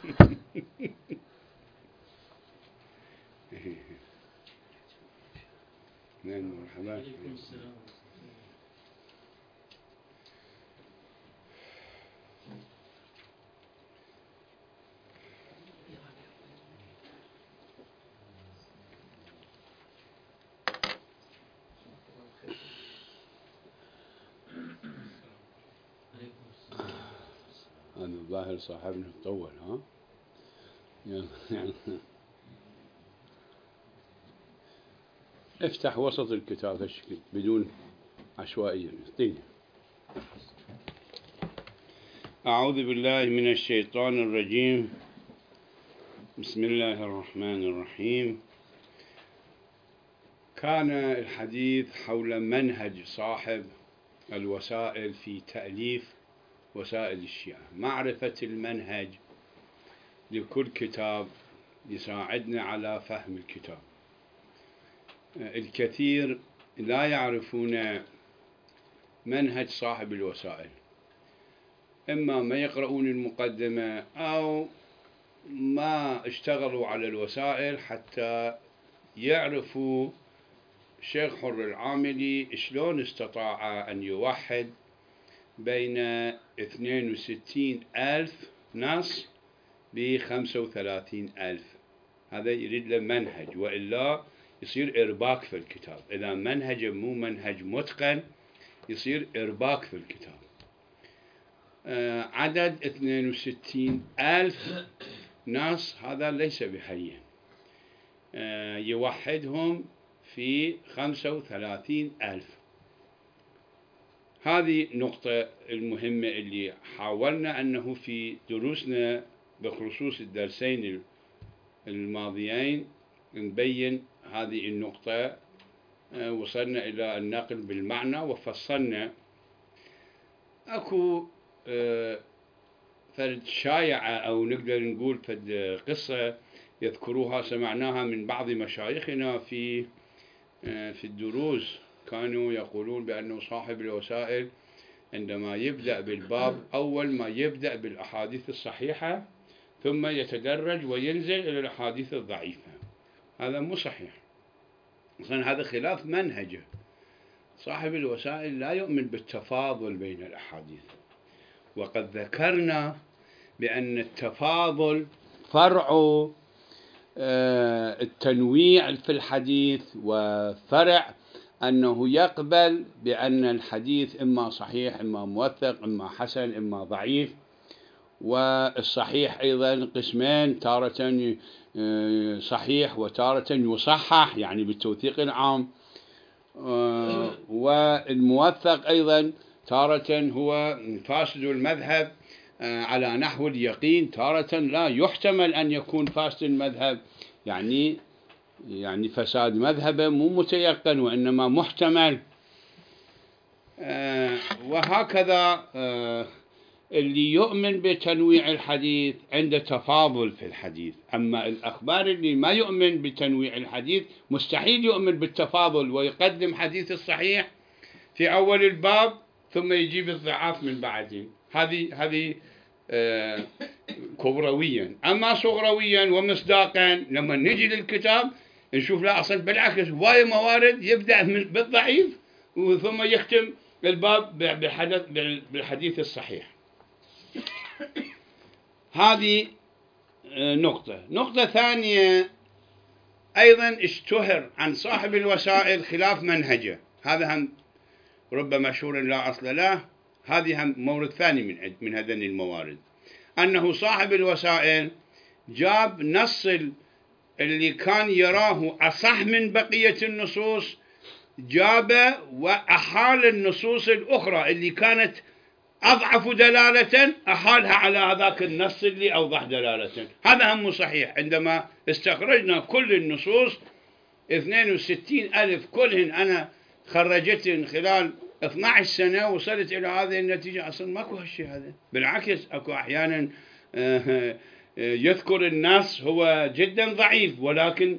مرحبا. هذا الظاهر صاحبنا طول ها. افتح وسط الكتاب هالشكل بدون عشوائية. أعوذ بالله من الشيطان الرجيم. بسم الله الرحمن الرحيم. كان الحديث حول منهج صاحب الوسائل في تأليف وسائل الشيعة، معرفة المنهج لكل كتاب يساعدنا على فهم الكتاب. الكثير لا يعرفون منهج صاحب الوسائل، إما ما يقرؤون المقدمة أو ما اشتغلوا على الوسائل حتى يعرفوا الشيخ حر العاملي شلون استطاع أن يوحد بين 62,000 نص ب35,000. هذا يريد له منهج، وإلا يصير إرباك في الكتاب. إذا منهج مو منهج متقن يصير إرباك في الكتاب. عدد 62,000 نص هذا ليس بهين، يوحدهم في 35,000. هذه النقطة المهمة اللي حاولنا أنه في دروسنا بخصوص الدرسين الماضيين نبين هذه النقطة. وصلنا إلى النقل بالمعنى وفصلنا. أكو فرد شايعة أو نقدر نقول فرد قصة يذكروها سمعناها من بعض مشايخنا في الدروس. كانوا يقولون بأنه صاحب الوسائل عندما يبدأ بالباب أول ما يبدأ بالأحاديث الصحيحة ثم يتدرج وينزل إلى الأحاديث الضعيفة. هذا مو صحيح، أصلا هذا خلاف منهجه. صاحب الوسائل لا يؤمن بالتفاضل بين الأحاديث، وقد ذكرنا بأن التفاضل فرع التنويع في الحديث، وفرع أنه يقبل بأن الحديث إما صحيح إما موثق إما حسن إما ضعيف. والصحيح أيضا قسمين، تارة صحيح وتارة يصحح يعني بالتوثيق العام. والموثق أيضا تارة هو فاسد المذهب على نحو اليقين، تارة لا يحتمل أن يكون فاسد المذهب، يعني فساد مذهبه مو متيقن وإنما محتمل. وهكذا اللي يؤمن بتنويع الحديث عنده تفاضل في الحديث. أما الأخبار اللي ما يؤمن بتنويع الحديث مستحيل يؤمن بالتفاضل، ويقدم حديث الصحيح في أول الباب ثم يجيب الضعاف من بعدين. هذه كبرويا. أما صغرويا ومصداقا لما نجي للكتاب نشوف لا أصلا بالعكس هواية موارد يبدأ بالضعيف ثم يختم الباب بالحديث الصحيح. هذه نقطة ثانية أيضا اشتهر عن صاحب الوسائل خلاف منهجه. هذا هم ربما مشهور لا أصل له. هذه هم مورد ثاني من هذين الموارد، أنه صاحب الوسائل جاب نص اللي كان يراه أصح من بقية النصوص، جابه وأحال النصوص الأخرى اللي كانت أضعف دلالة أحالها على هذاك النص اللي أوضح دلالة. هذا هم صحيح. عندما استخرجنا كل النصوص 62,000 كلهن أنا خرجتهن خلال 12 سنة وصلت إلى هذه النتيجة. أصلا ماكو هالشيء هذا، بالعكس أكو أحيانا يذكر النص هو جدا ضعيف ولكن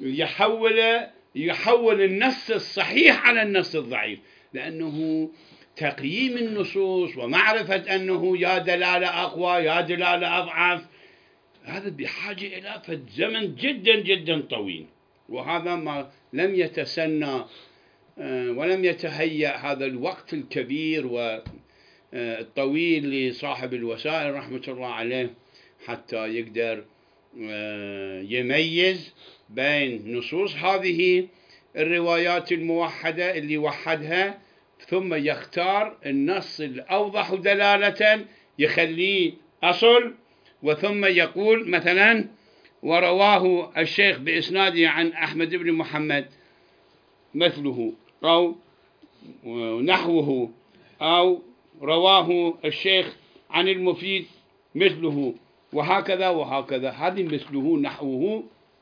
يحول النص الصحيح على النص الضعيف، لأنه تقييم النصوص ومعرفة أنه يا دلالة أقوى يا دلالة أضعف هذا بحاجة إلى زمن جدا جدا طويل، وهذا ما لم يتسنى ولم يتهيأ هذا الوقت الكبير والطويل لصاحب الوسائل رحمة الله عليه حتى يقدر يميز بين نصوص هذه الروايات الموحدة اللي وحدها، ثم يختار النص الأوضح دلالة يخليه أصل، وثم يقول مثلا ورواه الشيخ بإسناده عن أحمد بن محمد مثله أو نحوه، أو رواه الشيخ عن المفيد مثله، وهكذا وهكذا. هذه مثله نحوه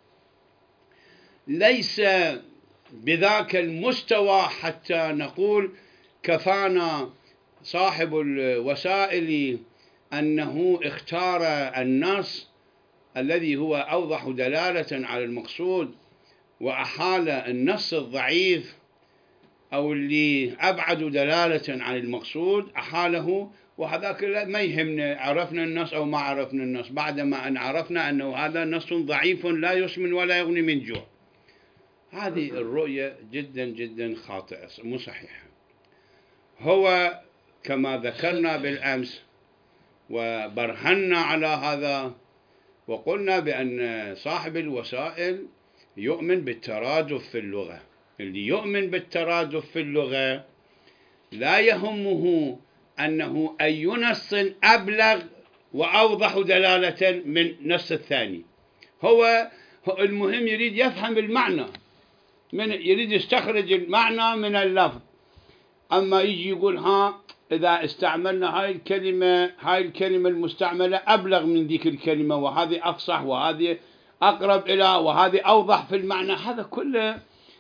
ليس بذاك المستوى حتى نقول كفانا صاحب الوسائل أنه اختار النص الذي هو أوضح دلالة على المقصود، وأحال النص الضعيف أو اللي أبعد دلالة عن المقصود أحاله، وهذاك ما يهمنا عرفنا النص أو ما عرفنا النص، بعدما أن عرفنا أنه هذا نص ضعيف لا يسمن ولا يغني من جوع. هذه الرؤية جدا جدا خاطئة مو صحيحة. هو كما ذكرنا بالأمس وبرهنا على هذا وقلنا بأن صاحب الوسائل يؤمن بالترادف في اللغة. اللي يؤمن بالترادف في اللغة لا يهمه أنه أي نص أبلغ وأوضح دلالة من نص الثاني، هو المهم يريد يفهم المعنى، يريد يستخرج المعنى من اللفظ. أما يجي يقول إذا استعملنا هاي الكلمة المستعملة أبلغ من ذيك الكلمة، وهذه أفصح وهذه أقرب إلى وهذه أوضح في المعنى، هذا كله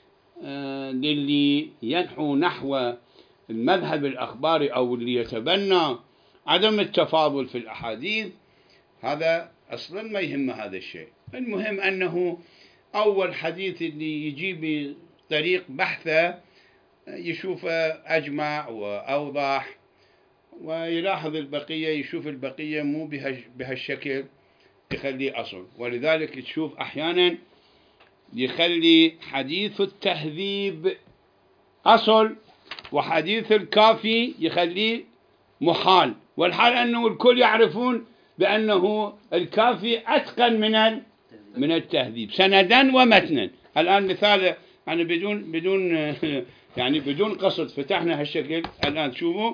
للي ينحو نحو المذهب الأخباري أو اللي يتبنى عدم التفاضل في الأحاديث، هذا أصلا ما يهم هذا الشيء. المهم أنه أول حديث اللي يجي بطريق بحثه يشوف أجمع وأوضح، ويلاحظ البقية يشوف البقية مو بهالشكل يخليه أصل. ولذلك تشوف أحيانا يخلي حديث التهذيب أصل وحديث الكافي يخليه محال، والحال أنه الكل يعرفون بأنه الكافي أتقن من التهذيب سندا ومتنا. الآن مثال يعني بدون قصد فتحنا هالشكل. الآن شوفوا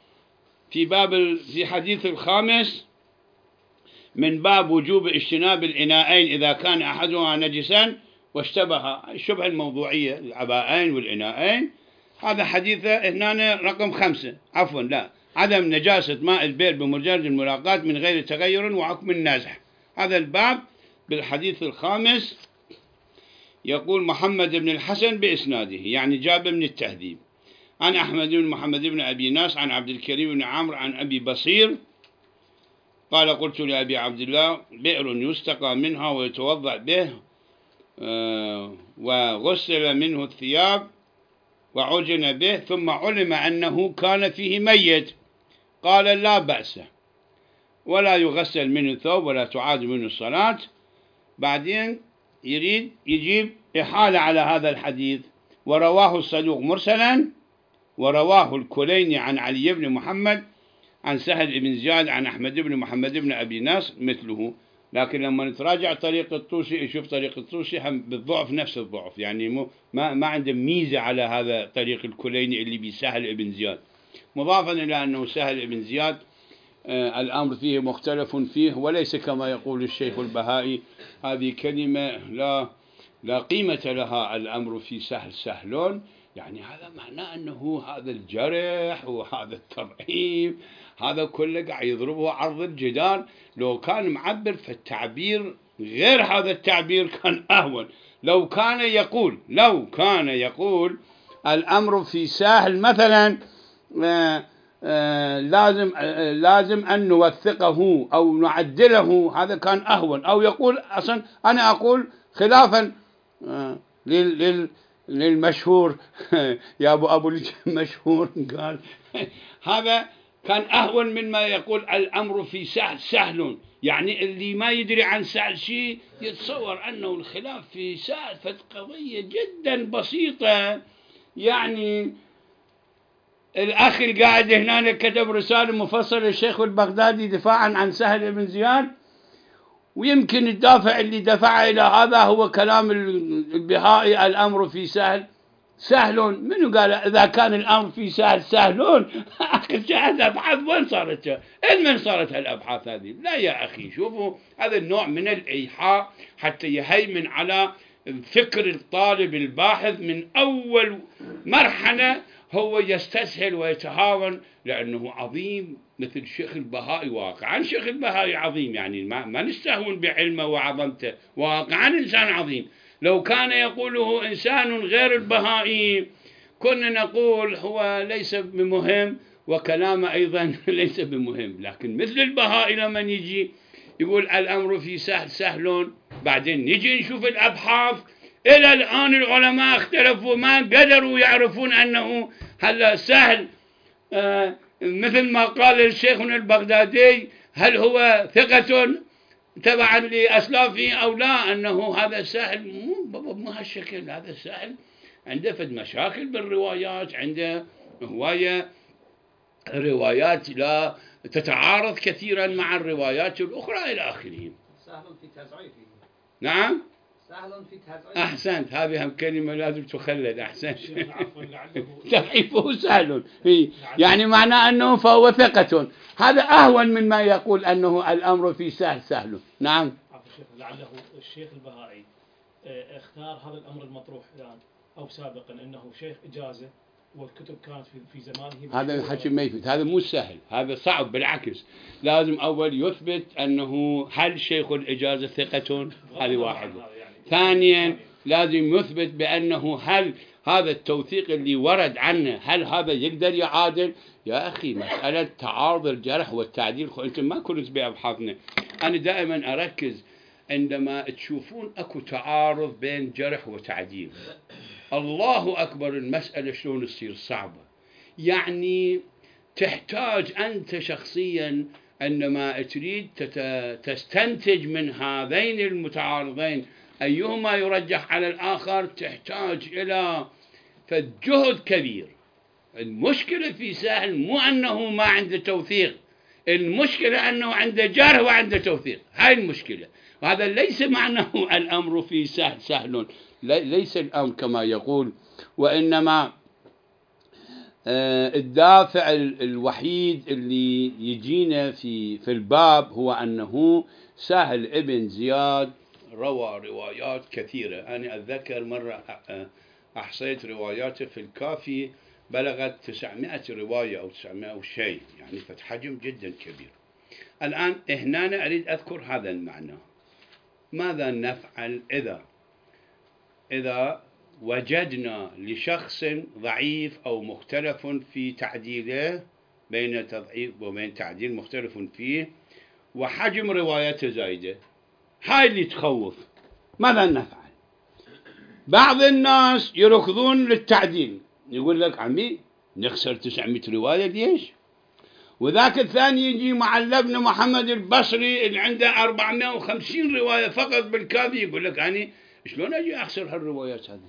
في حديث الخامس من باب وجوب اجتناب الإناءين إذا كان أحدهما نجسا واشتبه الشبهة الموضوعية العباءين والإناءين. هذا حديث هنا رقم 5 عدم نجاسة ماء البئر بمجرد الملاقاة من غير تغير وحكم النازح. هذا الباب بالحديث الخامس يقول محمد بن الحسن بإسناده، يعني جاب من التهذيب، عن أحمد بن محمد بن أبي ناس عن عبد الكريم بن عمرو عن أبي بصير قال قلت لأبي عبد الله بئر يستقى منها ويتوضأ به وغسل منه الثياب وعجن به ثم علم أنه كان فيه ميت، قال لا بأس ولا يغسل منه الثوب ولا تعاد منه الصلاة. بعدين يريد يجيب إحالة على هذا الحديث، ورواه الصدوق مرسلا، ورواه الكليني عن علي بن محمد عن سهل بن زياد عن أحمد بن محمد بن أبي ناس مثله. لكن لما نتراجع طريق الطوسي يشوف طريق الطوسي هم بالضعف نفس الضعف، يعني ما عنده ميزة على هذا طريق الكليني اللي بسهل بن زياد، مضافا إلى أنه سهل بن زياد الأمر فيه مختلف فيه، وليس كما يقول الشيخ البهائي هذه كلمة لا قيمة لها، الأمر في سهلون، يعني هذا معناه أنه هذا الجرح وهذا التضعيف هذا كله قاعد يضربه عرض الجدار. لو كان معبر فالتعبير غير هذا التعبير كان أهون. لو كان يقول الأمر في سهل مثلا لازم أن نوثقه أو نعدله، هذا كان أهون. أو يقول أصلا أنا أقول خلافا للمشهور يا أبو المشهور قال هذا كان أهون مما يقول الأمر في سهل سهل. يعني اللي ما يدري عن سهل شيء يتصور أنه الخلاف في سهل قضية جدا بسيطة. يعني الأخ القاعد هنا كتب رسالة مفصلة للشيخ البغدادي دفاعا عن سهل بن زياد، ويمكن الدافع اللي دفع إلى هذا هو كلام البهائي الأمر في سهل سهل. منو قال إذا كان الأمر في سهل سهلون؟ آخر هذا أبحاث وين صارت؟ من صارت هالأبحاث هذه؟ لا يا أخي، شوفوا هذا النوع من الإيحاء حتى يهيمن على فكر الطالب الباحث من أول مرحلة، هو يستسهل ويتهاون لأنه عظيم مثل الشيخ البهائي. واقعا الشيخ البهائي عظيم، يعني ما نستهون بعلمه وعظمته، واقعا إنسان عظيم. لو كان يقوله إنسان غير البهائي كنا نقول هو ليس بمهم وكلامه أيضا ليس بمهم. لكن مثل البهائي لما يجي يقول الأمر في سهل سهلون، بعدين نجي نشوف الأبحاث. إلى الآن العلماء اختلفوا، ما قدروا يعرفون أنه هل سهل مثل ما قال الشيخنا البغدادي هل هو ثقة تبعا لأسلافه أو لا، أنه هذا سهل مو هالشكل. هذا سهل عنده فد مشاكل بالروايات، عنده هواية روايات لا تتعارض كثيرا مع الروايات الأخرى إلى آخره. سهل في تضعيفه. نعم سهل في تضعيفه. أحسنت، هذه هم كلمة لازم تخلد. أحسنت. تضعيفه سهل، يعني معناه أنه فهو ثقة. هذا أهون مما يقول أنه الأمر في سهل سهل. نعم. لعله الشيخ البهائي اختار هذا الأمر المطروح الآن أو سابقا أنه شيخ إجازة والكتب كانت في زمانه. هذا الحكي ما يفيد، هذا مو سهل، هذا صعب. بالعكس لازم أول يثبت أنه هل شيخ الإجازة ثقة، هذه واحدة. ثانيا لازم يثبت بأنه هل هذا التوثيق اللي ورد عنه هل هذا يقدر يعادل. يا أخي مسألة تعارض الجرح والتعديل، أنتم ما كنت بأبحاثنا. أنا دائما أركز عندما تشوفون أكو تعارض بين جرح وتعديل، الله أكبر المسألة شلون تصير صعبة. يعني تحتاج أنت شخصيا عندما تريد تستنتج من هذين المتعارضين أيهما يرجح على الآخر، تحتاج إلى فجهد كبير. المشكلة في سهل مو أنه ما عنده توثيق، المشكلة أنه عنده جرح وعنده توثيق، هاي المشكلة. وهذا ليس معناه الأمر في سهل سهل، ليس الأمر كما يقول، وإنما الدافع الوحيد اللي يجينا في الباب هو أنه سهل ابن زياد روى روايات كثيرة. أنا أتذكر مرة أحصيت رواياته في الكافي بلغت 900 رواية أو 900 وشيء، يعني حجم جدا كبير. الآن هنا أريد أذكر هذا المعنى. ماذا نفعل إذا وجدنا لشخص ضعيف أو مختلف في تعديله، بين تضعيف وبين تعديل مختلف فيه، وحجم روايته زايدة؟ هاي اللي تخوف. ماذا نفعل؟ بعض الناس يركضون للتعديل، يقول لك عمي نخسر 900 رواية ليش؟ وذاك الثاني يجي مع ابن محمد البصري اللي عنده 450 رواية فقط بالكافي، يقول لك أنا شلون أجي أخسر هالروايات هذه؟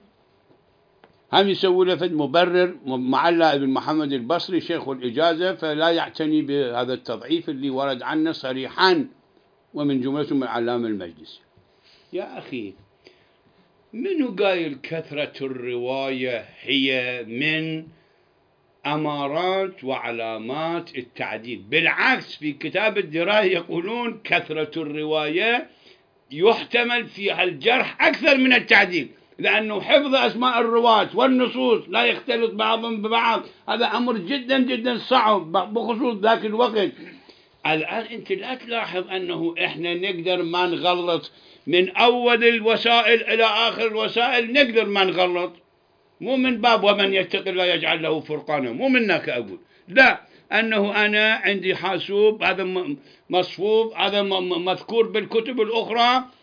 هم يسوي له فد مبرر معلّى ابن محمد البصري شيخ الإجازة، فلا يعتني بهذا التضعيف اللي ورد عنه صريحا، ومن جملتهم العلامة المجلسي. يا أخي منو قايل كثرة الرواية هي من أمارات وعلامات التعديل؟ بالعكس في كتاب الدراية يقولون كثرة الرواية يحتمل فيها الجرح أكثر من التعديل، لأنه حفظ أسماء الرواة والنصوص لا يختلط بعضهم ببعض، هذا أمر جدا جدا صعب بخصوص ذاك الوقت. الآن أنت لا تلاحظ أنه إحنا نقدر ما نغلط من أول الوسائل إلى آخر الوسائل، نقدر ما نغلط، مو من باب ومن يتق الله يجعل له فرقانا، مو منك أقول لا، أنه أنا عندي حاسوب هذا مصفوف، هذا مذكور بالكتب الأخرى،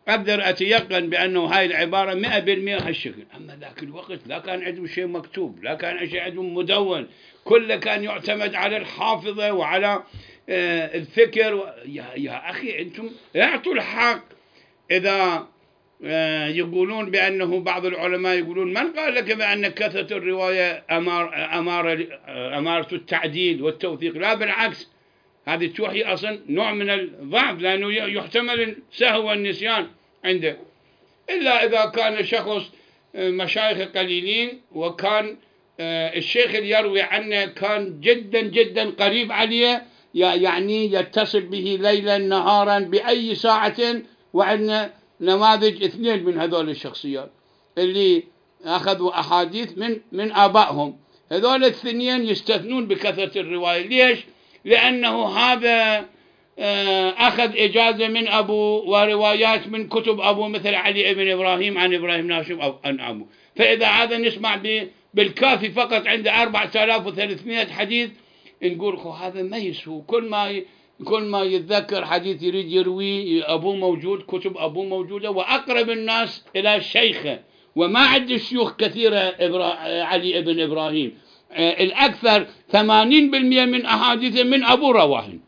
أقدر أتيقن بأنه هاي العبارة 100% هالشكل. أما ذاك الوقت لا كان عندهم شيء مكتوب، لا كان شيء عندهم مدون، كله كان يعتمد على الحافظة وعلى الفكر. يا أخي أنتم اعطوا الحق. إذا يقولون بأنه بعض العلماء يقولون من قال لك بأن كثرة الرواية أمارة التعديل والتوثيق؟ لا بالعكس، هذه توحي أصلا نوع من الضعف، لأنه يحتمل السهو والنسيان عنده، إلا إذا كان شخص مشايخ قليلين وكان الشيخ اللي يروي عنه كان جدا جدا قريب عليه، يعني يتصل به ليلا نهارا بأي ساعة. وعندنا نماذج 2 من هذول الشخصيات اللي أخذوا أحاديث من آبائهم، هذول الاثنين يستثنون بكثرة الرواية. ليش؟ لأنه هذا أخذ إجازة من أبو وروايات من كتب أبو، مثل علي بن إبراهيم عن إبراهيم ناشم أو عن أبو. فإذا هذا نسمع بالكافي فقط عنده 4300 حديث، نقول هذا ما يسوى. كل ما يتذكر حديث يريد يروي أبوه موجود، كتب أبوه موجودة، وأقرب الناس إلى شيخه، وما عنده شيوخ كثيرة علي بن إبراهيم. الأكثر 80% من أحاديثه من أبو رواهن.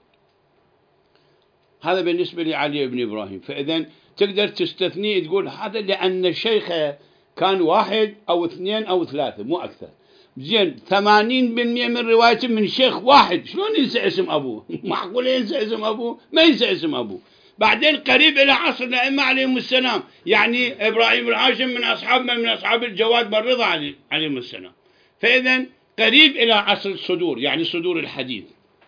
هذا بالنسبة لعلي بن إبراهيم. فإذا تقدر تستثني تقول هذا لأن شيخه كان 1 أو 2 أو 3 مو أكثر. زين 80% من روايته من شيخ واحد، شلون ينسى اسم أبوه؟ معقول ينسى اسم أبوه؟ ما ينسى اسم أبوه. بعدين قريب إلى عصر الأئمة عليهم السلام، يعني إبراهيم الهاشم من أصحاب الجواد بالرضا عليهم السلام. فإذا قريب إلى عصر الصدور، يعني صدور الحديث.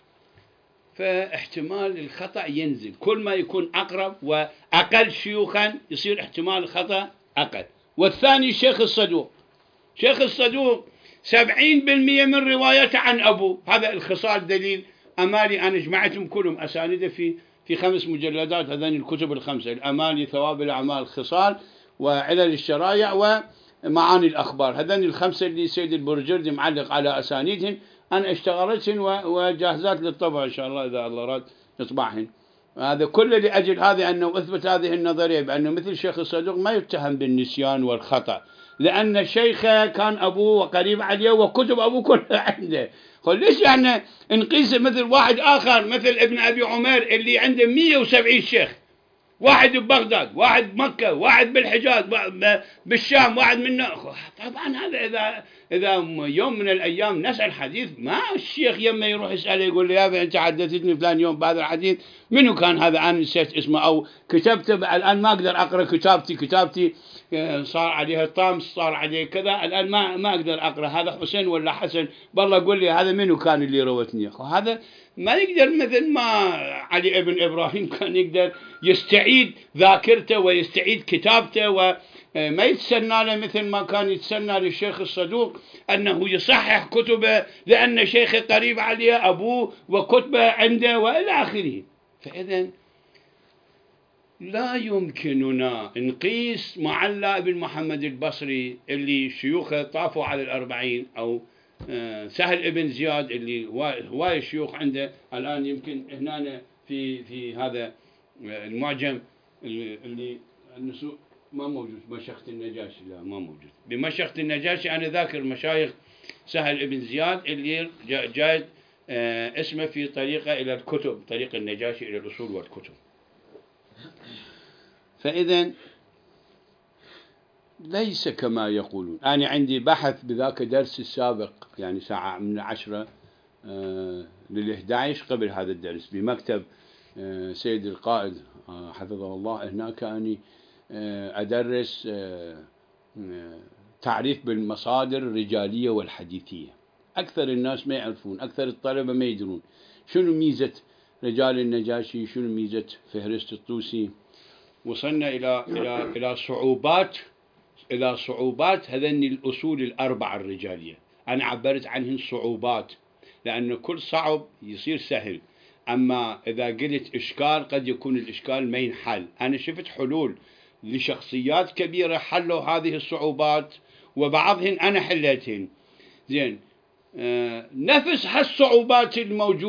فاحتمال الخطأ ينزل، كل ما يكون أقرب وأقل شيوخا يصير احتمال الخطأ أقل. والثاني شيخ الصدوق. شيخ الصدوق 70% من روايته عن أبوه. هذا الخصال دليل أمالي، أنا جمعتهم كلهم أسانيده في 5 مجلدات، هذين الكتب ال5: الأمالي، ثواب الأعمال، الخصال، وعلل الشرايع، ومعاني الأخبار. هذين ال5 اللي سيد البرجردي معلق على أسانيدهن، أنا اشتغلتهن وجاهزات للطبع إن شاء الله إذا الله راد نطبعهن. هذا كله لأجل هذه، أنه أثبت هذه النظرية بأنه مثل شيخ الصدوق ما يتهم بالنسيان والخطأ، لأن شيخه كان أبوه وقريب عليه وكتب أبوه كلها عنده. ليش يعني نقيس مثل واحد آخر مثل ابن أبي عمر اللي عنده 170 شيخ، واحد ببغداد، واحد بمكة، واحد بالحجاز، بالشام، واحد من طبعا هذا إذا يوم من الأيام نسأل حديث، ما الشيخ يما يروح يسأله يقول له يا أبي أنت حدثتني فلان يوم بهذا الحديث، منو كان هذا؟ أنا نسيت اسمه أو كتبته، الآن ما أقدر أقرأ كتابتي صار عليها طامس، صار عليه كذا، الآن ما أقدر أقرأ هذا حسين ولا حسن، بالله قل لي هذا منو كان اللي روتني. هذا ما يقدر مثل ما علي ابن إبراهيم كان يقدر يستعيد ذاكرته ويستعيد كتابته، وما يتسنى له مثل ما كان يتسنى للشيخ الصدوق أنه يصحح كتبه لأن شيخه قريب عليه أبوه وكتبه عنده وإلى آخره. فإذا لا يمكننا نقيس معلى بن محمد البصري اللي شيوخه طافوا على 40، أو سهل ابن زياد اللي هواي شيوخ عنده. الآن يمكن هنا في هذا المعجم اللي النسوء ما موجود، مشيخة النجاشي لا ما موجود. بمشيخة النجاشي أنا ذاكر مشايخ سهل ابن زياد اللي جاءت اسمه في طريقة إلى الكتب، طريق النجاشي إلى الأصول والكتب. فإذا ليس كما يقولون. أنا عندي بحث بذاك درس السابق، يعني ساعة من 10 لل11 قبل هذا الدرس بمكتب سيد القائد حفظه الله. هناك أني أدرس تعريف بالمصادر الرجالية والحديثية. أكثر الناس ما يعرفون، أكثر الطلبة ما يدرون شنو ميزة رجال النجاشي، شنو ميزة فهرست الطوسي. وصلنا إلى صعوبات هذين الأصول ال4 الرجالية. أنا عبرت عنهن صعوبات لأن كل صعب يصير سهل، أما إذا قلت إشكال قد يكون الإشكال ما ينحل. أنا شفت حلول لشخصيات كبيرة حلوا هذه الصعوبات، وبعضهن أنا حليتهن. زين، نفس هالصعوبات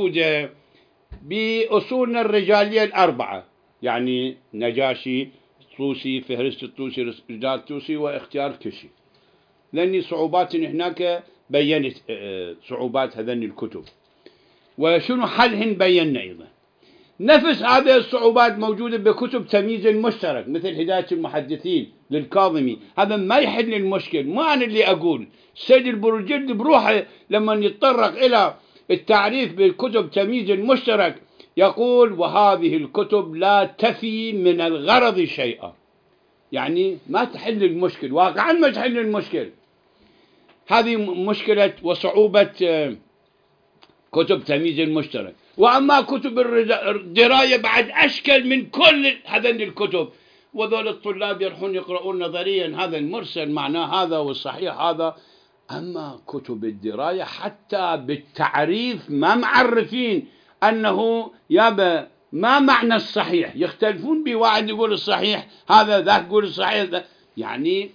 الموجودة بأصولنا الرجالية ال4، يعني نجاشي، طوسي، فهرست الطوسي، رجال الطوسي، واختيار كشي. لأني صعوبات هناك بينت صعوبات هذين الكتب، وشنو حلهن بينا أيضا. نفس هذه الصعوبات موجودة بكتب تمييز المشترك مثل هداية المحدثين للكاظمي. هذا ما يحل المشكل، مو أنا اللي أقول. السيد البروجردي بروحه لما يتطرق إلى التعريف بالكتب تمييز المشترك يقول: وهذه الكتب لا تفي من الغرض شيئا. يعني ما تحل المشكل، واقعا ما تحل المشكل. هذه مشكلة وصعوبة كتب تمييز المشترك. وأما كتب الدراية بعد أشكل من كل هذين الكتب، وذول الطلاب يروحون يقرؤون نظريا هذا المرسل معناه هذا والصحيح هذا. أما كتب الدراية حتى بالتعريف ما معرفين أنه يابا ما معنى الصحيح، يختلفون بواحد يقول الصحيح هذا، ذاك يقول الصحيح ذا. يعني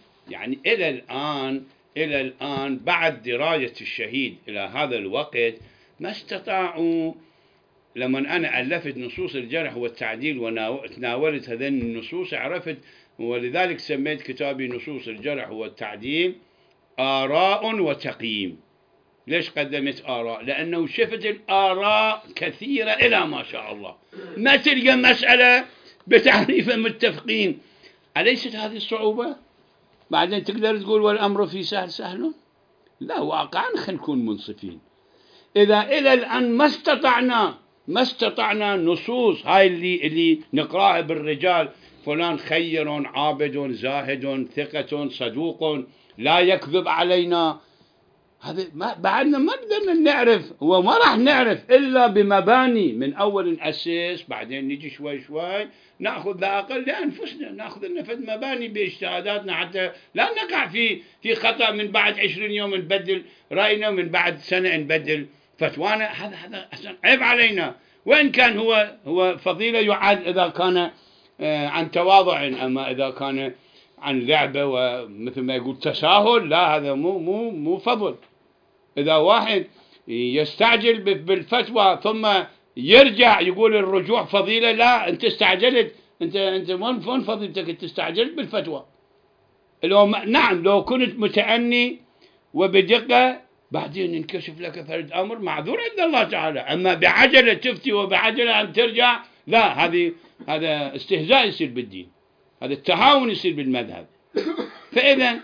إلى الآن بعد دراية الشهيد إلى هذا الوقت ما استطاعوا. لما أنا ألفت نصوص الجرح والتعديل وتناولت هذين النصوص عرفت، ولذلك سميت كتابي نصوص الجرح والتعديل آراء وتقييم. ليش قدمت آراء؟ لأنه شفت الآراء كثيرة إلى ما شاء الله، ما تلقى مسألة بتعريف متفقين. أليست هذه الصعوبة؟ بعدين تقدر تقول والأمر في سهل. لا، واقعا خلينا نكون منصفين. إذا إلى الآن ما استطعنا نصوص هاي اللي نقراها بالرجال، فلان خير عابد زاهد ثقة صدوق لا يكذب علينا، هذا بعدنا ما قدرنا نعرف، وما راح نعرف إلا بمباني. من أول نأسس، بعدين نجي شوي نأخذ لا أقل لأنفسنا، نأخذ نفذ مباني باجتهاداتنا حتى لا نقع في خطأ. من بعد 20 يوم نبدل رأينا، ومن بعد سنة نبدل فتوانا. هذا عيب علينا. وإن كان هو فضيلة يعاد إذا كان عن تواضع، أما إذا كان عن لعبة ومثل ما يقول تساهل، لا، هذا مو فضل. إذا واحد يستعجل بالفتوى ثم يرجع يقول الرجوع فضيلة، لا، أنت استعجلت. أنت وين فضيلتك؟ أنت استعجلت بالفتوى. نعم، لو كنت متأني وبدقة بعدين ينكشف لك فرد أمر معذور عند الله تعالى. أما بعجلة تفتي وبعجلة أن ترجع، لا، هذا استهزاء يصير بالدين، هذا التهاون يصير بالمذهب. فإذا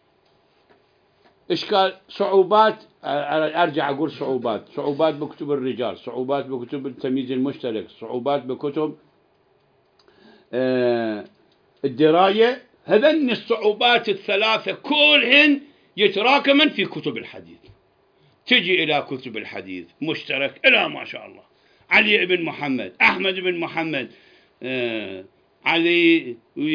إشكال، صعوبات، أرجع أقول صعوبات بكتب الرجال، صعوبات بكتب التمييز المشترك، صعوبات بكتب الدراية. هذين الصعوبات الثلاثة كلهن يتراكمن في كتب الحديث. تجي إلى كتب الحديث مشترك إلى ما شاء الله، علي بن محمد، أحمد بن محمد، علي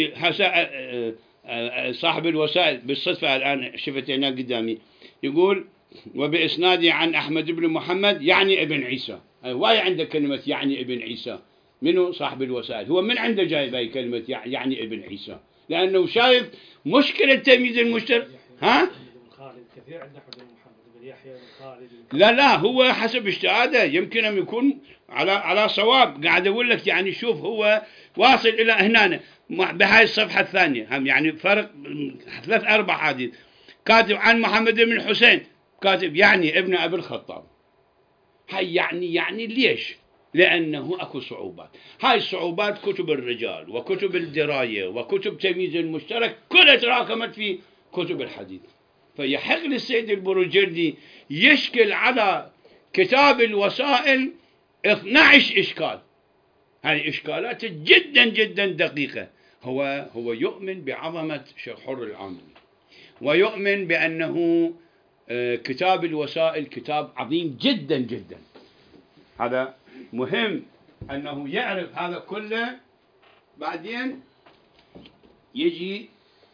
صاحب الوسائل. بالصدفة الآن شفت هنا قدامي يقول: وبإسنادي عن أحمد بن محمد يعني ابن عيسى. واي عنده كلمة يعني ابن عيسى؟ منو صاحب الوسائل؟ هو من عنده جايب هاي كلمة يعني ابن عيسى؟ لأنه شايف مشكلة تمييز المشترك. ها؟ كثير عندنا أحمد بن محمد بن يحيى بن خالد. لا، هو حسب اجتهاده يمكن أن يكون على صواب. قاعد أقول لك يعني شوف هو واصل إلى هنا بهاي الصفحة الثانية، هم يعني فرق 3-4 حديث. كاتب عن محمد بن الحسين، كاتب يعني ابن أبي الخطاب. هاي يعني ليش؟ لأنه أكو صعوبات. هاي الصعوبات كتب الرجال وكتب الدراية وكتب تمييز المشترك كلها تراكمت في كتب الحديث. فيحق للسيد البروجردي يشكل على كتاب الوسائل 12 إشكال. هذه إشكالات جدا جدا دقيقة. هو يؤمن بعظمة شيخ حر العاملي، ويؤمن بأنه كتاب الوسائل كتاب عظيم جدا جدا. هذا مهم أنه يعرف هذا كله. بعدين يجي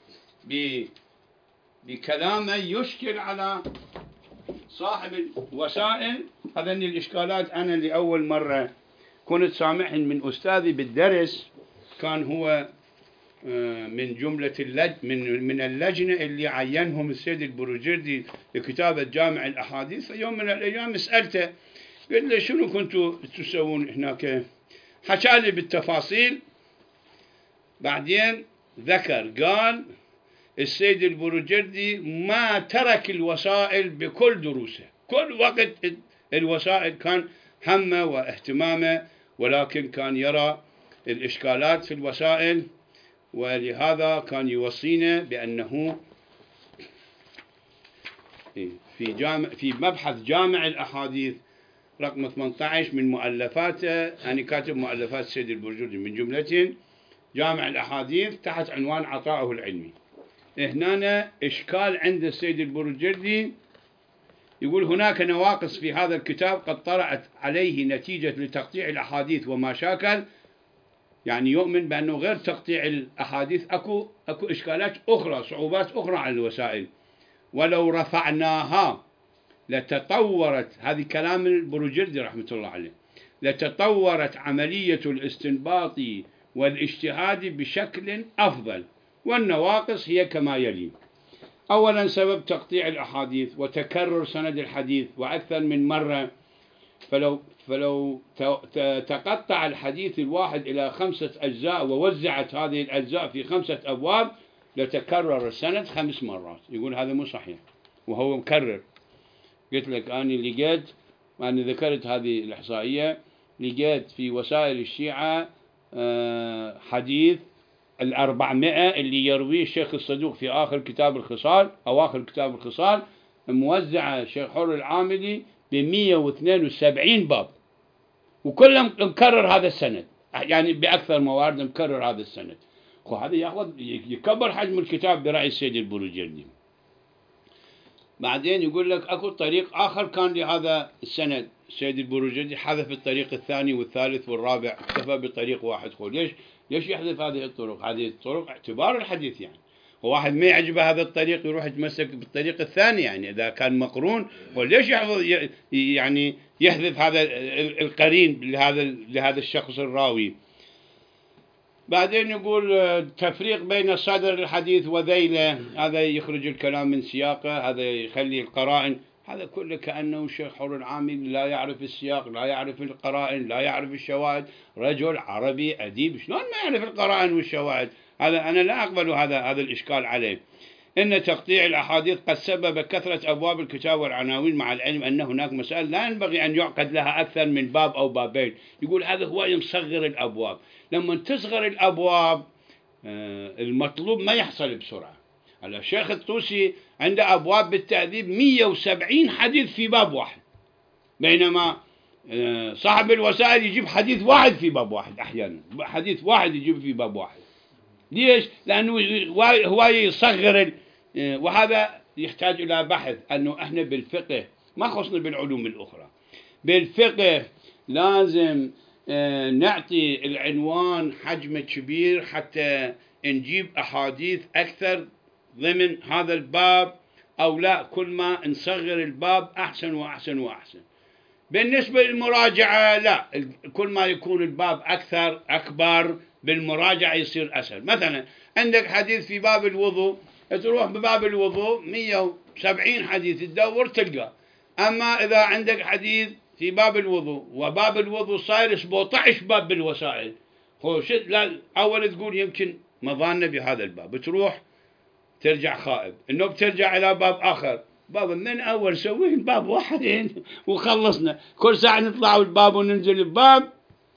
بكلامه يشكل على صاحب الوسائل. هذين الإشكالات أنا لأول مرة كنت سامعهن من أستاذي بالدرس، كان هو من جملة من اللجنة اللي عينهم السيد البروجردي لكتابة جامع الأحاديث. يوم من الأيام سألته، قلت له شنو كنتوا تسوون هناك؟ حكى لي بالتفاصيل. بعدين ذكر قال السيد البروجردي ما ترك الوسائل بكل دروسه، كل وقت الوسائل كان همه واهتمامه، ولكن كان يرى الإشكالات في الوسائل، ولهذا كان يوصينا بأنه في مبحث جامع الأحاديث رقم 18 من مؤلفاته، أنا كاتب مؤلفات السيد البروجردي من جملة جامع الأحاديث تحت عنوان عطاؤه العلمي. هنا إشكال عند السيد البروجردي، يقول هناك نواقص في هذا الكتاب قد طرأت عليه نتيجة لتقطيع الأحاديث وما شاكل، يعني يؤمن بأنه غير تقطيع الأحاديث أكو إشكالات أخرى، صعوبات أخرى على الوسائل، ولو رفعناها لتطورت، هذه كلام البروجردي رحمة الله عليه، لتطورت عملية الاستنباط والاجتهاد بشكل أفضل، والنواقص هي كما يلي: أولا سبب تقطيع الأحاديث وتكرر سند الحديث وأكثر من مرة، فلو تقطع الحديث الواحد إلى 5 أجزاء ووزعت هذه الأجزاء في 5 أبواب لتكرر السند 5 مرات. يقول هذا مو صحيح وهو مكرر. قلت لك أنا لقيت، أنا ذكرت هذه الإحصائية، لقيت في وسائل الشيعة حديث 400 اللي يرويه الشيخ الصدوق في آخر كتاب الخصال، أواخر كتاب الخصال، موزعة الشيخ حر العاملي ب172 باب، وكله مكرر هذا السند، يعني بأكثر موارد مكرر هذا السند. هذا يكبر حجم الكتاب برأي السيد البروجردي. بعدين يقول لك أكو طريق آخر كان لهذا السند، السيد البروجردي حذف الطريق الثاني والثالث والرابع، اكتفى بطريق واحد. ليش يحذف هذه الطرق؟ هذه الطرق اعتبار الحديث، يعني واحد ما يعجبه هذا الطريق يروح يتمسك بالطريق الثاني، يعني إذا كان مقرون، وليش يعني يحذف هذا القرين لهذا الشخص الراوي. بعدين يقول تفريق بين صدر الحديث وذيله، هذا يخرج الكلام من سياقه، هذا يخلي القرائن، هذا كله كأنه الشيخ حر العامل لا يعرف السياق، لا يعرف القرائن، لا يعرف الشواهد. رجل عربي أديب شلون ما يعرف القرائن والشواهد؟ هذا أنا لا أقبل هذا الإشكال عليه. إن تقطيع الأحاديث قد سبب كثرة أبواب الكتاب والعناوين، مع العلم أن هناك مسائل لا ينبغي أن يعقد لها أكثر من باب أو بابين. يقول هذا هو يصغر الأبواب. لما تصغر الأبواب المطلوب ما يحصل بسرعة. الشيخ الطوسي عنده أبواب بالتأديب 170 حديث في باب واحد، بينما صاحب الوسائل يجيب حديث واحد في باب واحد، أحيانا حديث واحد يجيب في باب واحد. ليش؟ لأنه هو يصغر، وهذا يحتاج إلى بحث. أنه إحنا بالفقه ما خصنا بالعلوم الأخرى، بالفقه لازم نعطي العنوان حجم كبير حتى نجيب أحاديث أكثر ضمن هذا الباب، أو لا، كل ما نصغر الباب أحسن وأحسن وأحسن. بالنسبة للمراجعة لا، كل ما يكون الباب أكبر بالمراجعة يصير أسهل. مثلا عندك حديث في باب الوضوء، تروح بباب الوضوء 170 حديث تدور تلقى. أما إذا عندك حديث في باب الوضوء وباب الوضوء صاير 17 باب بالوسائل، لا، أول تقول يمكن مظانة بهذا الباب، بتروح ترجع خائب، إنه بترجع إلى باب آخر، باب من أول سويه باب واحد وخلصنا. كل ساعة نطلع الباب وننزل الباب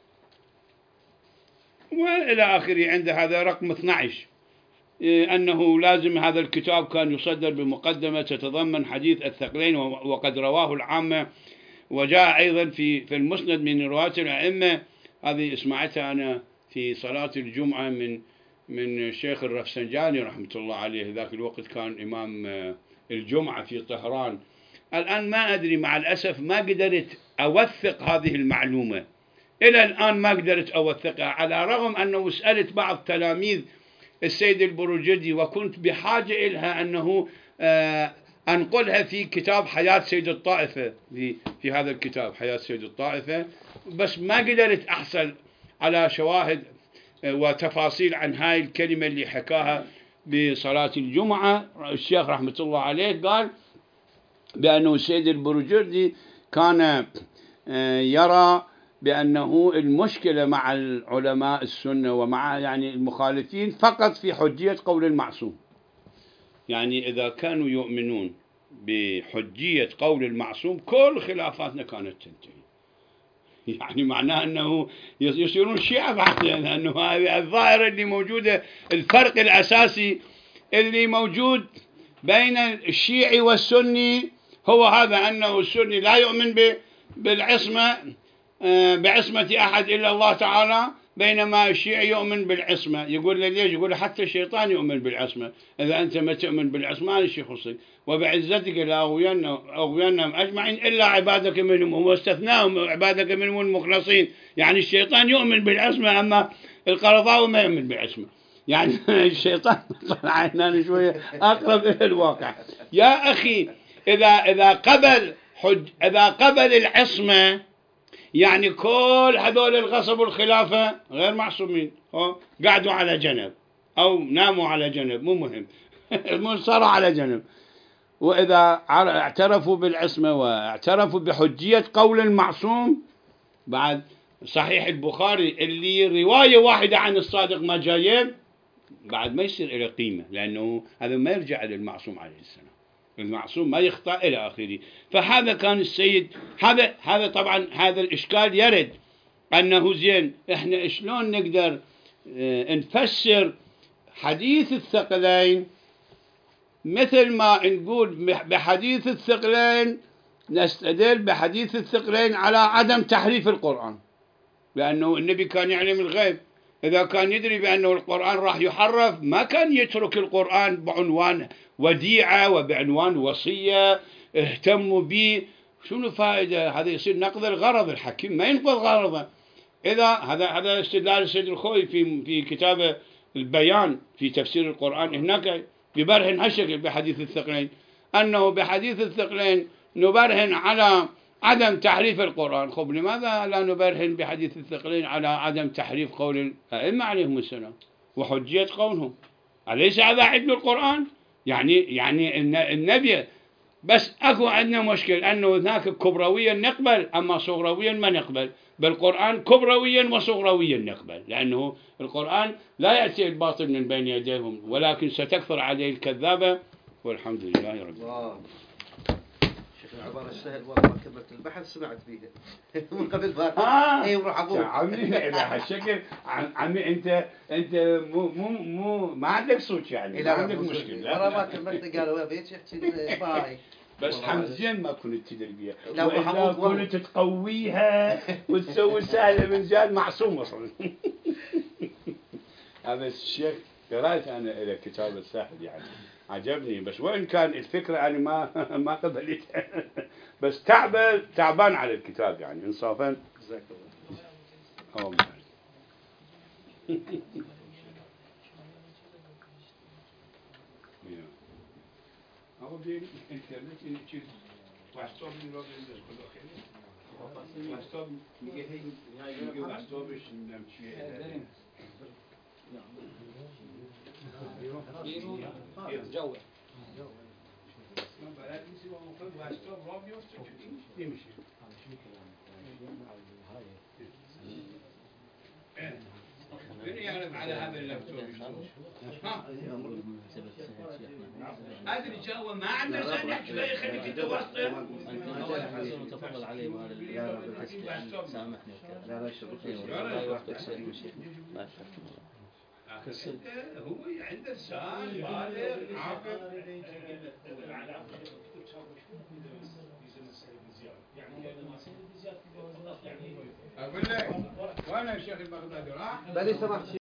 وإلى آخره. عند هذا رقم 12 أنه لازم هذا الكتاب كان يصدر بمقدمة تتضمن حديث الثقلين، وقد رواه العامة. وجاء أيضا في المسند من رواية الأئمة، هذه اسمعتها أنا في صلاة الجمعة من الشيخ الرفسنجاني رحمة الله عليه، ذاك الوقت كان إمام الجمعة في طهران. الآن ما أدري، مع الأسف ما قدرت أوثق هذه المعلومة، إلى الآن ما قدرت أوثقها، على الرغم أنه سألت بعض تلاميذ السيد البروجردي وكنت بحاجة إلها أنه أنقلها في كتاب حياة سيد الطائفة، في هذا الكتاب حياة سيد الطائفة، بس ما قدرت أحصل على شواهد وتفاصيل عن هاي الكلمة اللي حكاها بصلاة الجمعة. الشيخ رحمة الله عليه قال بأنه السيد البروجردي كان يرى بأنه المشكلة مع العلماء السنة ومع يعني المخالفين فقط في حجية قول المعصوم. يعني إذا كانوا يؤمنون بحجية قول المعصوم كل خلافاتنا كانت تنتهي. يعني معناه أنه يصيرون شيعة بعد، لأنه هذه الظاهرة اللي موجودة. الفرق الأساسي اللي موجود بين الشيعي والسني هو هذا، أنه السني لا يؤمن بالعصمة، بعصمة أحد إلا الله تعالى، بينما الشيعي يؤمن بالعصمة. يقول له ليش؟ يقول له حتى الشيطان يؤمن بالعصمة، إذا أنت ما تؤمن بالعصمة أنا شي يخصك، وبعزتك لأغوينهم أجمعين إلا عبادك منهم، واستثناهم عبادك منهم المخلصين. يعني الشيطان يؤمن بالعصمة، أما القرضاوي ما يؤمن بالعصمة. يعني الشيطان طلع هنا شوية أقرب إلى الواقع. يا أخي إذا قبل العصمة، يعني كل هذول الغصب والخلافة غير معصومين، قعدوا على جنب أو ناموا على جنب، مو مهم صاروا على جنب. وإذا اعترفوا بالعصمة واعترفوا بحجية قول المعصوم، بعد صحيح البخاري اللي رواية واحدة عن الصادق ما جايب، بعد ما يصير له قيمة، لأنه هذا ما يرجع للمعصوم عليه السلام. المعصوم ما يخطأ إلى آخره. فهذا كان السيد، هذا طبعا هذا الإشكال يرد، أنه زين إحنا شلون نقدر نفسر حديث الثقلين، مثل ما نقول بحديث الثقلين نستدل بحديث الثقلين على عدم تحريف القرآن، لأنه النبي كان يعلم الغيب. إذا كان يدري بأنه القرآن راح يحرف ما كان يترك القرآن بعنوان وديعة وبعنوان وصية اهتموا به. شنو فائدة؟ هذا يصير نقض الغرض. الحكيم ما ينقض غرضه. إذا هذا استدلال السيد الخوي في كتابه البيان في تفسير القرآن، هناك ببرهن هالشكل بحديث الثقلين، أنه بحديث الثقلين نبرهن على عدم تحريف القرآن. خب لماذا لا نبرهن بحديث الثقلين على عدم تحريف قول الأئمة عليهم السلام وحجية قولهم؟ أليس هذا عدل القرآن؟ يعني النبي بس أكو عندنا مشكل، أنه هناك كبرويا نقبل أما صغرويا ما نقبل. بالقرآن كبرويا وصغرويا نقبل، لأنه القرآن لا يأتي الباطل من بين يديهم، ولكن ستكثر عليه الكذابة. والحمد لله رب العالمين. العبارة السهل والله ما كملت البحث سمعت فيها من قبل فاتح. اي وراح ابوك عمي الى هالشكل. عمي انت مو ما عندك صوت، يعني ما عندك مشكله. والله ما كملت قالوا يا بيت يحكي باي. بس حمزين ما كنت تدري بيها، وإلا كنت تقويها وتسوي سهله من زاد معصوم اصلا. هذا الشيخ قرأت انا الى كتاب السهل، يعني عجبني، بس وإن كان الفكرة أنا ما قبلتها. بس تعبان على الكتاب، يعني إنصافا. جزاك الله. جوه من يعرف على هذا اللابتوب يشتغل؟ هذا الجو ما عنده سنة يحكي له يخليك تتوسط. تفضل عليه سامحني لا لا هو عنده لسان بالغ عاقل. أقول لك وأنا الشيخ البغدادي راح. بل سمحت